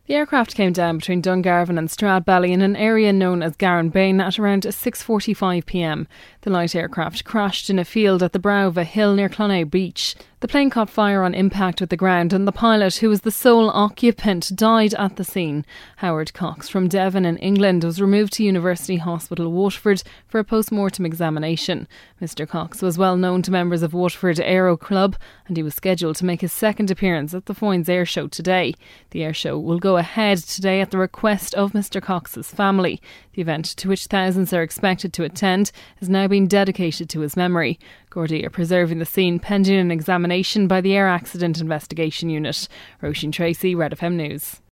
The aircraft came down between Dungarvan and Stradbally in an area known as Garran-Bain at around 6:45pm. The light aircraft crashed in a field at the brow of a hill near Clonea Beach. The plane caught fire on impact with the ground and the pilot, who was the sole occupant, died at the scene. Howard Cox from Devon in England was removed to University Hospital Waterford for a post-mortem examination. Mr Cox was well known to members of Waterford Aero Club and he was scheduled to make his second appearance at the Foynes Air Show today. The air show will go ahead today at the request of Mr Cox's family. The event, to which thousands are expected to attend, has now been dedicated to his memory. Gardaí are preserving the scene pending an examination by the Air Accident Investigation Unit. Roisin Tracy, Red FM News.